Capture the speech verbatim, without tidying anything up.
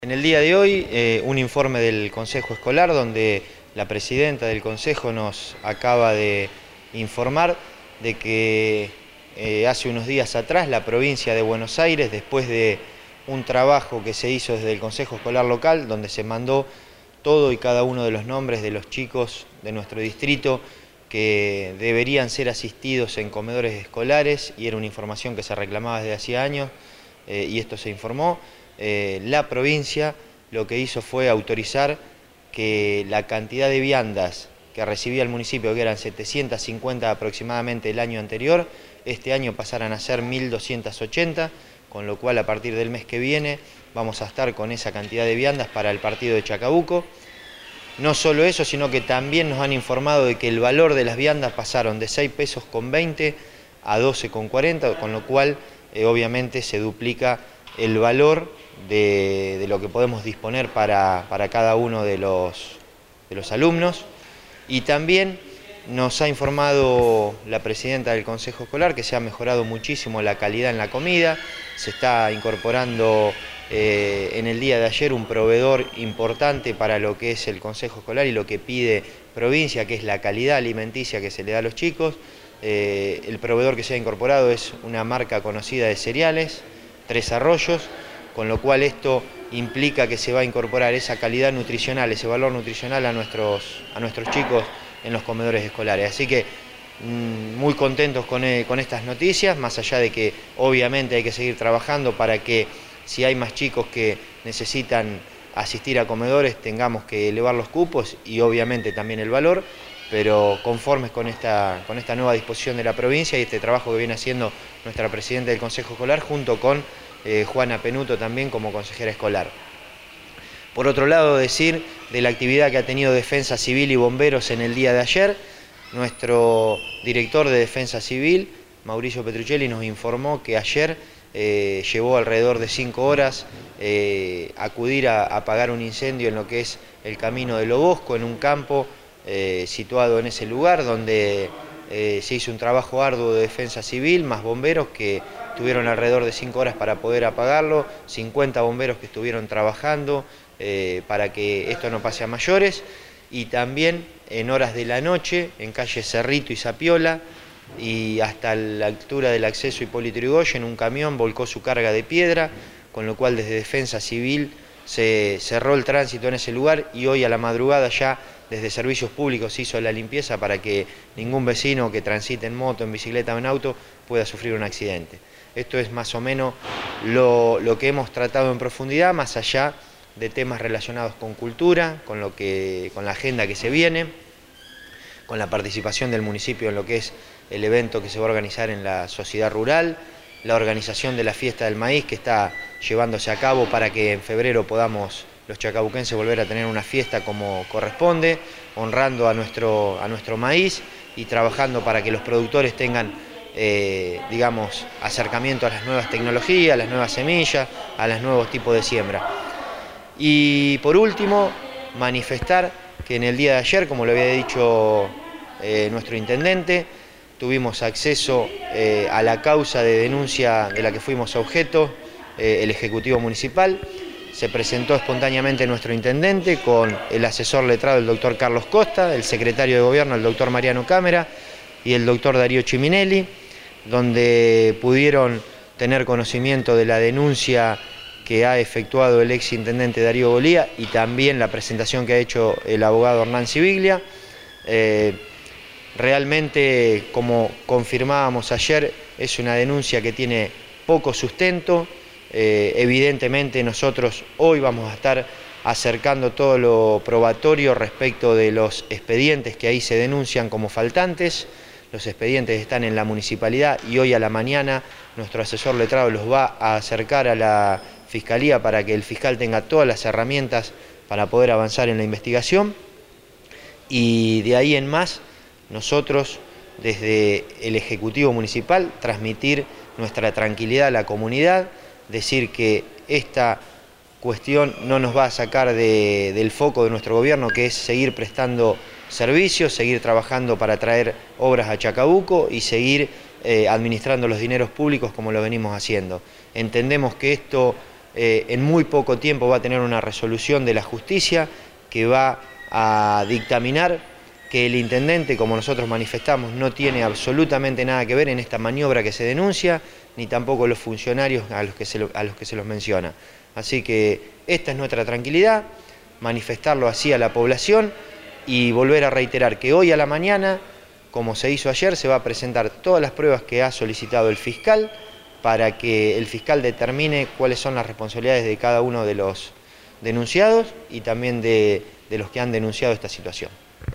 En el día de hoy, eh, un informe del Consejo Escolar donde la presidenta del Consejo nos acaba de informar de que eh, hace unos días atrás la provincia de Buenos Aires, después de un trabajo que se hizo desde el Consejo Escolar local, donde se mandó todo y cada uno de los nombres de los chicos de nuestro distrito que deberían ser asistidos en comedores escolares, y era una información que se reclamaba desde hacía años, eh, y esto se informó. Eh, la provincia lo que hizo fue autorizar que la cantidad de viandas que recibía el municipio, que eran setecientas cincuenta aproximadamente el año anterior, este año pasaran a ser mil doscientas ochenta, con lo cual a partir del mes que viene vamos a estar con esa cantidad de viandas para el partido de Chacabuco. No solo eso, sino que también nos han informado de que el valor de las viandas pasaron de seis pesos con veinte a doce con cuarenta, con lo cual eh, obviamente se duplica el valor de, de lo que podemos disponer para, para cada uno de los, de los alumnos. Y también nos ha informado la presidenta del Consejo Escolar que se ha mejorado muchísimo la calidad en la comida. Se está incorporando eh, en el día de ayer un proveedor importante para lo que es el Consejo Escolar y lo que pide provincia, que es la calidad alimenticia que se le da a los chicos. Eh, el proveedor que se ha incorporado es una marca conocida de cereales, Tres Arroyos, con lo cual esto implica que se va a incorporar esa calidad nutricional, ese valor nutricional a nuestros, a nuestros chicos en los comedores escolares. Así que mmm, muy contentos con, eh, con estas noticias, más allá de que obviamente hay que seguir trabajando para que si hay más chicos que necesitan asistir a comedores tengamos que elevar los cupos y obviamente también el valor, pero conformes con esta, con esta nueva disposición de la provincia y este trabajo que viene haciendo nuestra presidenta del Consejo Escolar junto con eh, Juana Penuto también como consejera escolar. Por otro lado, decir de la actividad que ha tenido Defensa Civil y Bomberos en el día de ayer. Nuestro director de Defensa Civil, Mauricio Petruccelli, nos informó que ayer eh, llevó alrededor de cinco horas eh, acudir a, a apagar un incendio en lo que es el Camino de Lobosco, en un campo eh, situado en ese lugar, donde eh, se hizo un trabajo arduo de Defensa Civil, más bomberos que tuvieron alrededor de cinco horas para poder apagarlo, cincuenta bomberos que estuvieron trabajando eh, para que esto no pase a mayores, y también en horas de la noche, en calle Cerrito y Zapiola, y hasta la altura del acceso Hipólito Yrigoyen, un camión volcó su carga de piedra, con lo cual desde Defensa Civil se cerró el tránsito en ese lugar, y hoy a la madrugada ya desde Servicios Públicos se hizo la limpieza para que ningún vecino que transite en moto, en bicicleta o en auto pueda sufrir un accidente. Esto es más o menos lo, lo que hemos tratado en profundidad, más allá de temas relacionados con cultura, con, lo que, con la agenda que se viene, con la participación del municipio en lo que es el evento que se va a organizar en la sociedad rural, la organización de la fiesta del maíz que está llevándose a cabo para que en febrero podamos los chacabuquenses volver a tener una fiesta como corresponde, honrando a nuestro, a nuestro maíz y trabajando para que los productores tengan eh, digamos, acercamiento a las nuevas tecnologías, a las nuevas semillas, a los nuevos tipos de siembra. Y por último, manifestar que en el día de ayer, como lo había dicho eh, nuestro intendente, tuvimos acceso eh, a la causa de denuncia de la que fuimos objeto, eh, el Ejecutivo Municipal. Se presentó espontáneamente nuestro intendente con el asesor letrado, el doctor Carlos Costa, el secretario de Gobierno, el doctor Mariano Cámara, y el doctor Darío Chiminelli, donde pudieron tener conocimiento de la denuncia que ha efectuado el ex intendente Darío Bolía y también la presentación que ha hecho el abogado Hernán Civiglia. Eh, realmente, como confirmábamos ayer, es una denuncia que tiene poco sustento. Eh, evidentemente nosotros hoy vamos a estar acercando todo lo probatorio respecto de los expedientes que ahí se denuncian como faltantes. Los expedientes están en la municipalidad y hoy a la mañana nuestro asesor letrado los va a acercar a la Fiscalía para que el fiscal tenga todas las herramientas para poder avanzar en la investigación. Y de ahí en más, nosotros desde el Ejecutivo Municipal transmitir nuestra tranquilidad a la comunidad, decir que esta cuestión no nos va a sacar de, del foco de nuestro gobierno, que es seguir prestando servicios, seguir trabajando para traer obras a Chacabuco y seguir eh, administrando los dineros públicos como lo venimos haciendo. Entendemos que esto eh, en muy poco tiempo va a tener una resolución de la justicia que va a dictaminar que el intendente, como nosotros manifestamos, no tiene absolutamente nada que ver en esta maniobra que se denuncia, ni tampoco los funcionarios a los que se, lo, a los, que se los menciona. Así que esta es nuestra tranquilidad, manifestarlo así a la población y volver a reiterar que hoy a la mañana, como se hizo ayer, se va a presentar todas las pruebas que ha solicitado el fiscal para que el fiscal determine cuáles son las responsabilidades de cada uno de los denunciados y también de, de los que han denunciado esta situación.